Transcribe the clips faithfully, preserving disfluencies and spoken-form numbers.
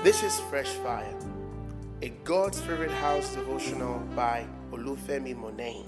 This is Fresh Fire, a God's Favorite House devotional by Olufemi Monet.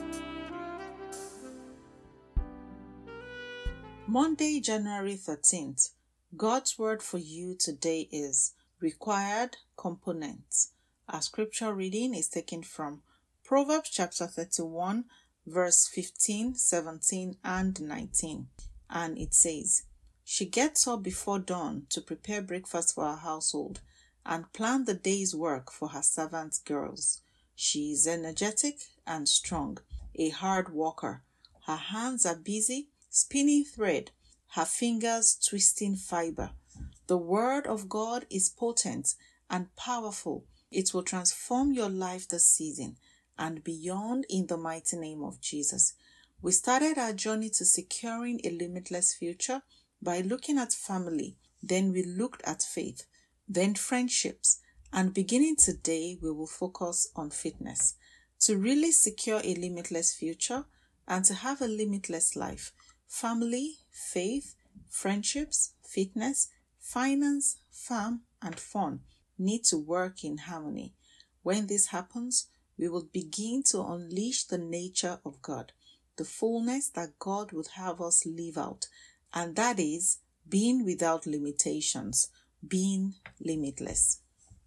Monday, January thirteenth. God's word for you today is required components. Our scripture reading is taken from Proverbs chapter thirty-one, verse fifteen, seventeen, and nineteen. And it says, "She gets up before dawn to prepare breakfast for her household and plan the day's work for her servant girls. She is energetic and strong, a hard worker. Her hands are busy spinning thread, her fingers twisting fiber. The word of God is potent and powerful. It will transform your life this season and beyond in the mighty name of Jesus." We started our journey to securing a limitless future by looking at family, then we looked at faith, then friendships, and beginning today we will focus on fitness. To really secure a limitless future and to have a limitless life, family, faith, friendships, fitness, finance, farm, and fun need to work in harmony. When this happens, we will begin to unleash the nature of God, the fullness that God would have us live out, and that is being without limitations, being limitless.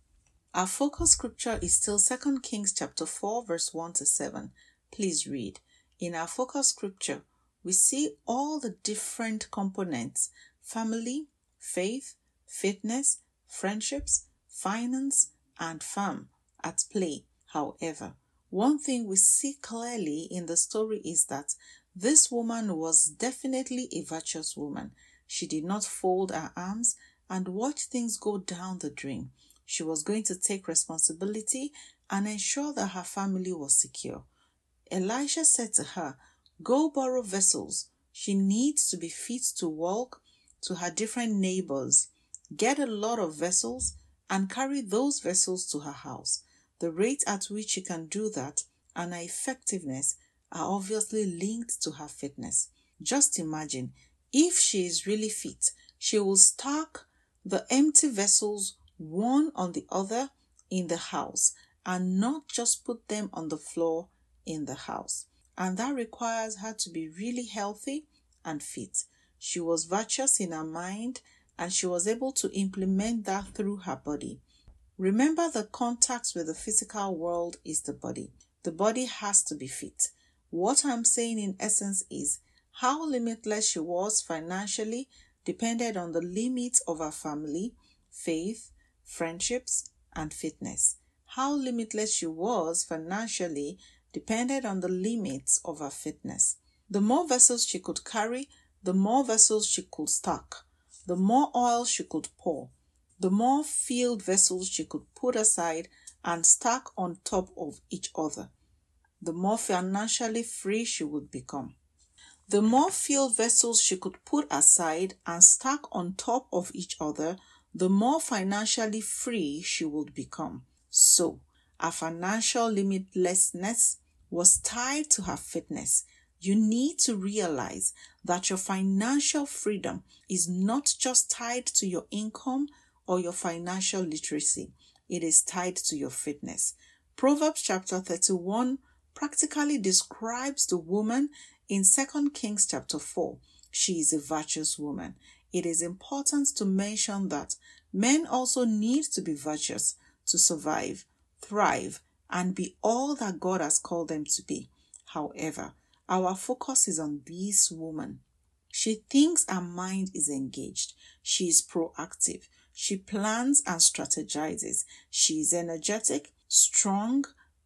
Our focus scripture is still Second Kings chapter four, verse one to seven. Please read. In our focus scripture, we see all the different components: family, faith, fitness, friendships, finance, and farm at play. However, one thing we see clearly in the story is that this woman was definitely a virtuous woman. She did not fold her arms and watch things go down the drain. She was going to take responsibility and ensure that her family was secure. Elisha said to her, "Go borrow vessels. She needs to be fit to walk to her different neighbors. Get a lot of vessels and carry those vessels to her house." The rate at which she can do that and her effectiveness are obviously linked to her fitness. Just imagine, if she is really fit, she will stack the empty vessels one on the other in the house and not just put them on the floor in the house. And that requires her to be really healthy and fit. She was virtuous in her mind and she was able to implement that through her body. Remember, the contact with the physical world is the body. The body has to be fit. What I'm saying in essence is how limitless she was financially depended on the limits of her family, faith, friendships, and fitness. How limitless she was financially depended on the limits of her fitness. The more vessels she could carry, the more vessels she could stack, the more oil she could pour, the more filled vessels she could put aside and stack on top of each other, the more financially free she would become. The more filled vessels she could put aside and stack on top of each other, the more financially free she would become. So, her financial limitlessness was tied to her fitness. You need to realize that your financial freedom is not just tied to your income or your financial literacy. It is tied to your fitness. Proverbs chapter thirty-one practically describes the woman in Second Kings chapter four. She is a virtuous woman. It is important to mention that men also need to be virtuous to survive, thrive, and be all that God has called them to be. However, our focus is on this woman. She thinks her mind is engaged. She is proactive. She plans and strategizes. She is energetic, strong,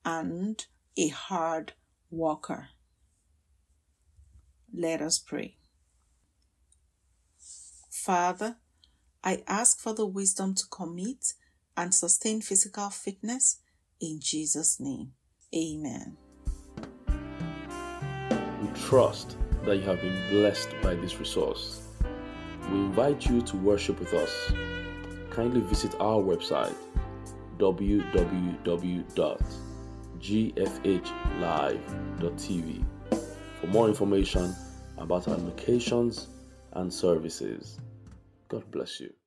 and a hard worker. Let us pray. Father, I ask for the wisdom to commit and sustain physical fitness in Jesus' name. Amen. We trust that you have been blessed by this resource. We invite you to worship with us. Kindly visit our website w w w dot g f h live dot t v for more information about our locations and services. God bless you.